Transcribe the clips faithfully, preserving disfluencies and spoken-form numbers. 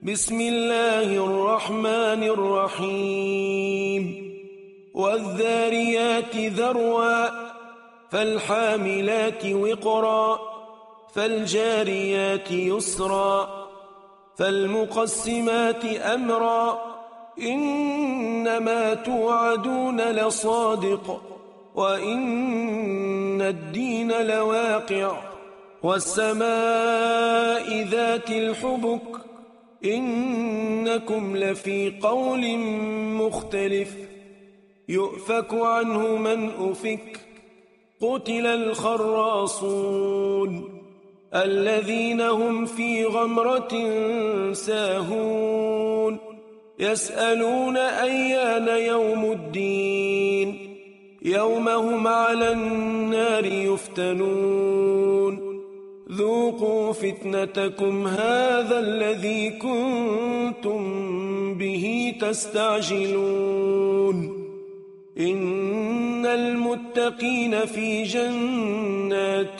بسم الله الرحمن الرحيم والذاريات ذروا فالحاملات وقرا فالجاريات يسرا فالمقسمات أمرا إنما توعدون لصادق وإن الدين لواقع والسماء ذات الحبك إنكم لفي قول مختلف يؤفك عنه من أفك قتل الخراصون الذين هم في غمرة ساهون يسألون أيان يوم الدين يوم هم على النار يفتنون ذوقوا فتنتكم هذا الذي كنتم به تستعجلون إن المتقين في جنات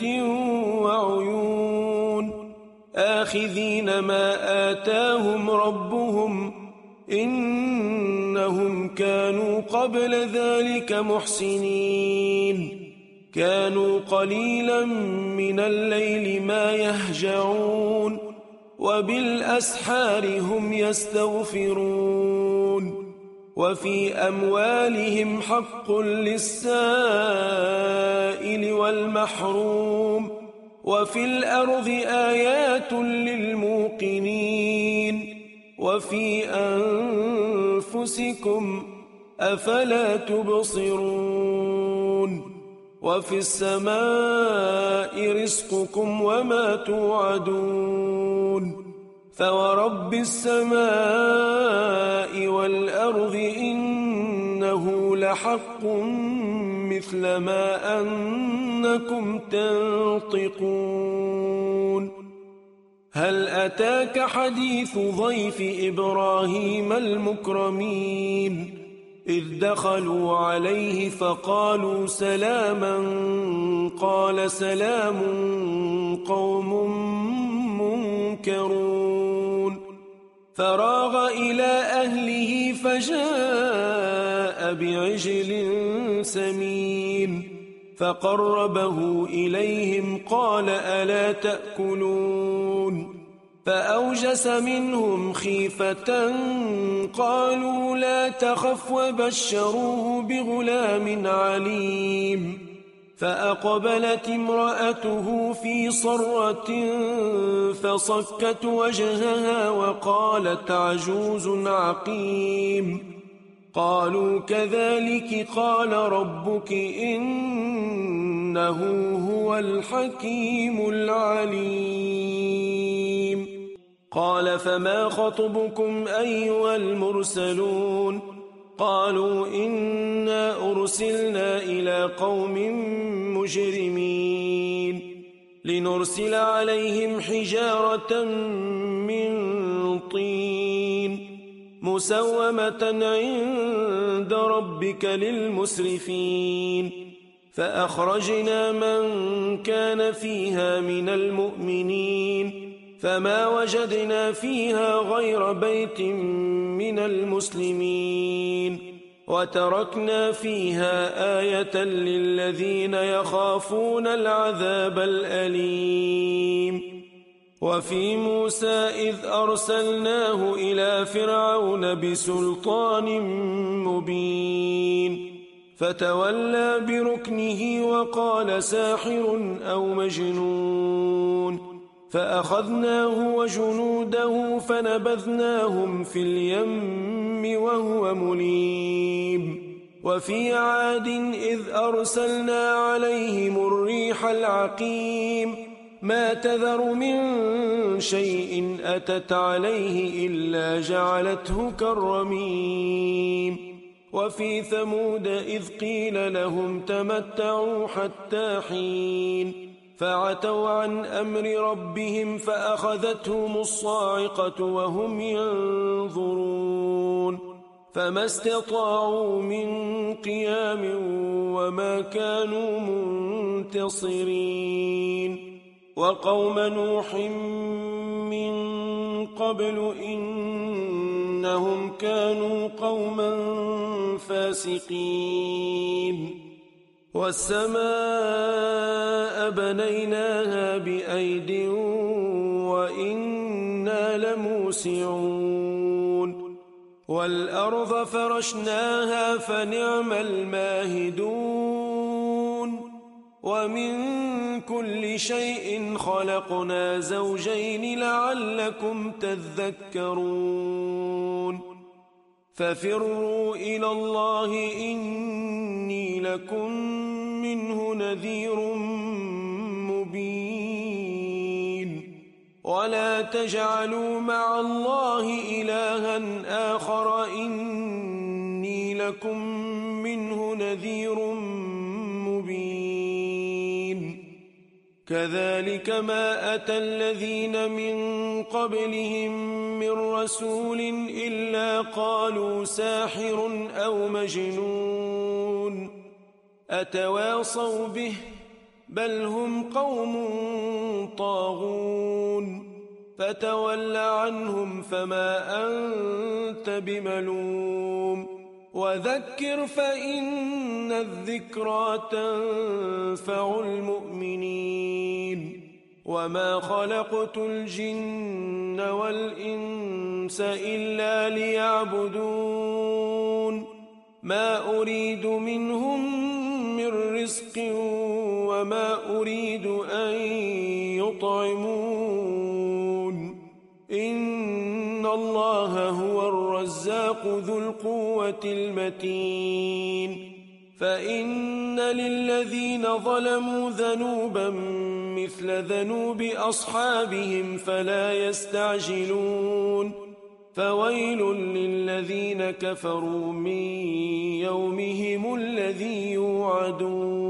وعيون آخذين ما آتاهم ربهم إنهم كانوا قبل ذلك محسنين كانوا قليلا من الليل ما يهجعون وبالأسحار هم يستغفرون وفي أموالهم حق للسائل والمحروم وفي الأرض آيات للموقنين وفي أنفسكم أفلا تبصرون وفي السماء رزقكم وما توعدون فورب السماء والأرض إنه لحق مثل ما أنكم تنطقون هل أتاك حديث ضيف إبراهيم المكرمين إذ دخلوا عليه فقالوا سلاما قال سلام قوم منكرون فراغ إلى أهله فجاء بعجل سمين فقربه إليهم قال ألا تأكلون فأوجس منهم خيفة قالوا لا تخف وبشروه بغلام عليم فأقبلت امرأته في صرة فصكت وجهها وقالت عجوز عقيم قالوا كذلك قال ربك إنه هو الحكيم العليم قال فما خطبكم أيها المرسلون قالوا إنا أرسلنا إلى قوم مجرمين لنرسل عليهم حجارة من طين مسومة عند ربك للمسرفين فأخرجنا من كان فيها من المؤمنين فما وجدنا فيها غير بيت من المسلمين وتركنا فيها آية للذين يخافون العذاب الأليم وفي موسى إذ أرسلناه إلى فرعون بسلطان مبين فتولى بركنه وقال ساحر أو مجنون فأخذناه وجنوده فنبذناهم في اليم وهو مليم وفي عاد إذ أرسلنا عليهم الريح العقيم ما تذر من شيء أتت عليه إلا جعلته كالرميم وفي ثمود إذ قيل لهم تمتعوا حتى حين فعتوا عن أمر ربهم فأخذتهم الصاعقة وهم ينظرون فما استطاعوا من قيام وما كانوا منتصرين وقوم نوح من قبل إنهم كانوا قوما فاسقين والسماء بنيناها بأيد وإنا لموسعون والأرض فرشناها فنعم الماهدون ومن كل شيء خلقنا زوجين لعلكم تذكرون ففروا إلى الله إني لكم منه نذير مبين ولا تجعلوا مع الله إلها آخر إني لكم منه نذير مبين كذلك ما أتى الذين من قبلهم من رسول إلا قالوا ساحر أو مجنون أتواصوا به بل هم قوم طاغون فتول عنهم فما أنت بملوم وذكر فإن الذكرى تنفع المؤمنين وما خلقت الجن والإنس إلا ليعبدون ما أريد منهم من رزق وما أريد أن يطعمون إن الله هو الرزاق ذو القوة المتين فإن للذين ظلموا ذنوبا مثل ذنوب أصحابهم فلا يستعجلون فويل للذين كفروا من يومهم الذي يوعدون